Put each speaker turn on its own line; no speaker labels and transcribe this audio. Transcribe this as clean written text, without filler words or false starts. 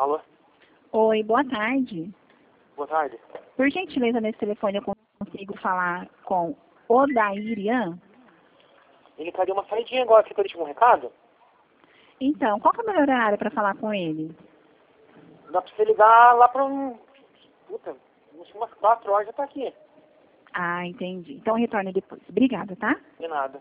Alô?
Oi, boa tarde.
Boa tarde.
Por gentileza, nesse telefone eu consigo falar com Odairian?
Ele caiu uma saidinha agora, quer que eu deixe um recado?
Então, qual que é o melhor horário para falar com ele?
Dá pra você ligar lá pra Puta, umas 4 horas já tá aqui.
Ah, entendi. Então retorne depois. Obrigada, tá?
De nada.